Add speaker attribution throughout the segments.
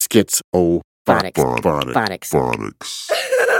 Speaker 1: Schizo.
Speaker 2: Phonics.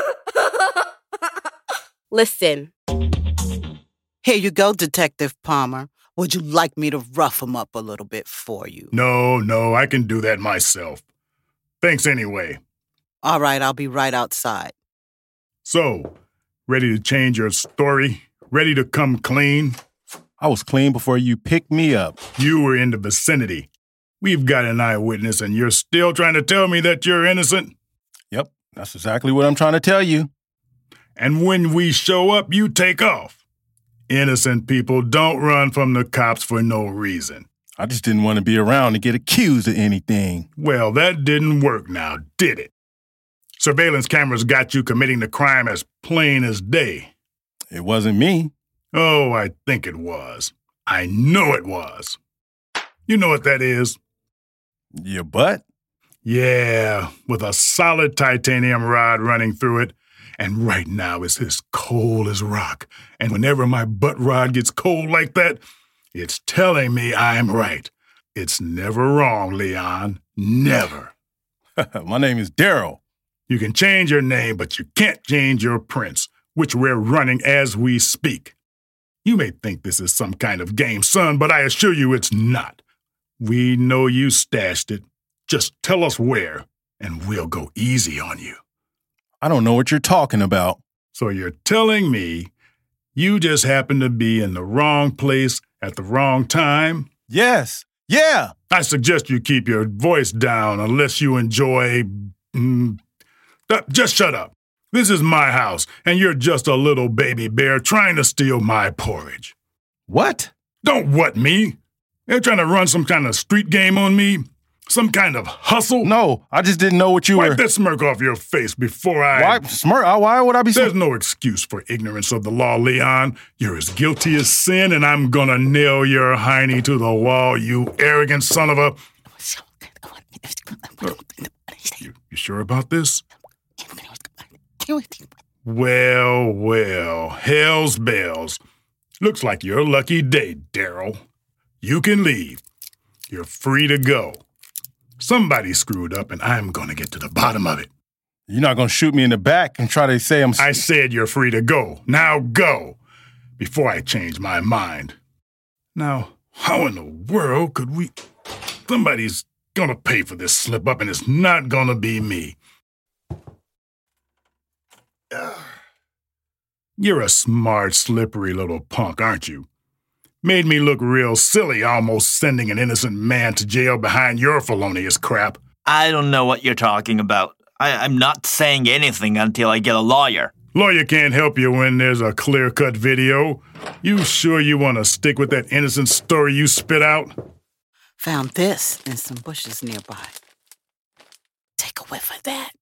Speaker 3: Listen.
Speaker 4: Here you go, Detective Palmer. Would you like me to rough him up a little bit for you?
Speaker 5: No, I can do that myself. Thanks anyway.
Speaker 4: All right, I'll be right outside.
Speaker 5: So, ready to change your story? Ready to come clean?
Speaker 6: I was clean before you picked me up.
Speaker 5: You were in the vicinity. We've got an eyewitness, and you're still trying to tell me that you're innocent?
Speaker 6: Yep, that's exactly what I'm trying to tell you.
Speaker 5: And when we show up, you take off. Innocent people don't run from the cops for no reason.
Speaker 6: I just didn't want to be around to get accused of anything.
Speaker 5: Well, that didn't work now, did it? Surveillance cameras got you committing the crime as plain as day.
Speaker 6: It wasn't me.
Speaker 5: Oh, I think it was. I know it was. You know what that is?
Speaker 6: Your butt?
Speaker 5: Yeah, with a solid titanium rod running through it. And right now it's as cold as rock. And whenever my butt rod gets cold like that, it's telling me I'm right. It's never wrong, Leon. Never.
Speaker 6: My name is Daryl.
Speaker 5: You can change your name, but you can't change your prints, which we're running as we speak. You may think this is some kind of game, son, but I assure you it's not. We know you stashed it. Just tell us where, and we'll go easy on you.
Speaker 6: I don't know what you're talking about.
Speaker 5: So you're telling me you just happened to be in the wrong place at the wrong time?
Speaker 6: Yes. Yeah.
Speaker 5: I suggest you keep your voice down unless you enjoy... just shut up. This is my house, and you're just a little baby bear trying to steal my porridge.
Speaker 6: What?
Speaker 5: Don't what me. They're trying to run some kind of street game on me? Some kind of hustle?
Speaker 6: No, I just didn't know what you were...
Speaker 5: Wipe that smirk off your face before I...
Speaker 6: Why smirk? Why would I be...
Speaker 5: There's no excuse for ignorance of the law, Leon. You're as guilty as sin, and I'm gonna nail your hiney to the wall, you arrogant son of a... You sure about this? Well, hell's bells. Looks like your lucky day, Daryl. You can leave. You're free to go. Somebody screwed up, and I'm gonna get to the bottom of it.
Speaker 6: You're not gonna shoot me in the back and try to say I'm...
Speaker 5: I said you're free to go. Now go, before I change my mind. Now, how in the world could we... Somebody's gonna pay for this slip-up, and it's not gonna be me. You're a smart, slippery little punk, aren't you? Made me look real silly almost sending an innocent man to jail behind your felonious crap.
Speaker 7: I don't know what you're talking about. I'm not saying anything until I get a lawyer.
Speaker 5: Lawyer can't help you when there's a clear-cut video. You sure you want to stick with that innocent story you spit out?
Speaker 4: Found this in some bushes nearby. Take a whiff of that.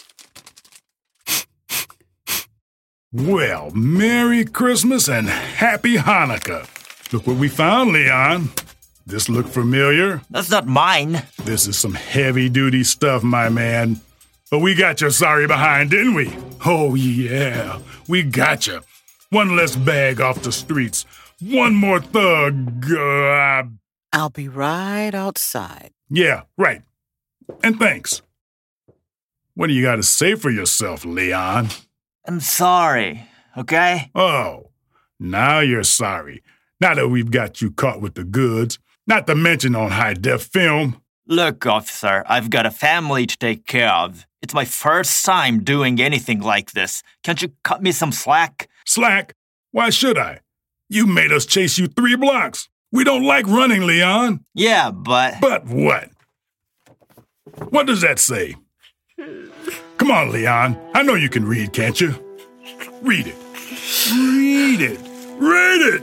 Speaker 5: Well, Merry Christmas and Happy Hanukkah. Look what we found, Leon. This look familiar?
Speaker 7: That's not mine.
Speaker 5: This is some heavy-duty stuff, my man. But we got you sorry behind, didn't we? Oh, yeah. We got you. One less bag off the streets. One more thug.
Speaker 4: I'll be right outside.
Speaker 5: Yeah, right. And thanks. What do you got to say for yourself, Leon?
Speaker 7: I'm sorry, okay?
Speaker 5: Oh, now you're sorry. Now that we've got you caught with the goods, not to mention on high-def film.
Speaker 7: Look, officer, I've got a family to take care of. It's my first time doing anything like this. Can't you cut me some slack?
Speaker 5: Slack? Why should I? You made us chase you 3 blocks. We don't like running, Leon.
Speaker 7: Yeah, but...
Speaker 5: But what? What does that say? Come on, Leon. I know you can read, can't you? Read it. Read it. Read it!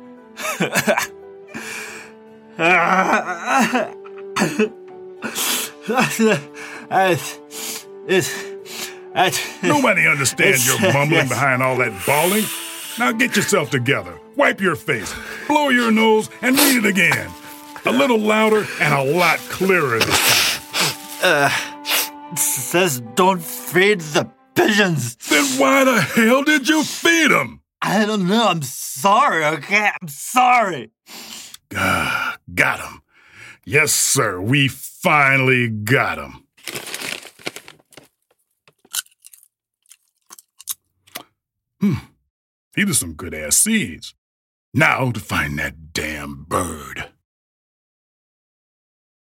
Speaker 5: Nobody understands your mumbling behind all that bawling. Now get yourself together. Wipe your face, blow your nose, and read it again. A little louder and a lot clearer this time.
Speaker 7: It says don't feed the pigeons.
Speaker 5: Then why the hell did you feed them?
Speaker 7: I don't know. I'm sorry, okay? I'm sorry.
Speaker 5: Got him. Yes, sir. We finally got him. These are some good-ass seeds. Now to find that damn bird.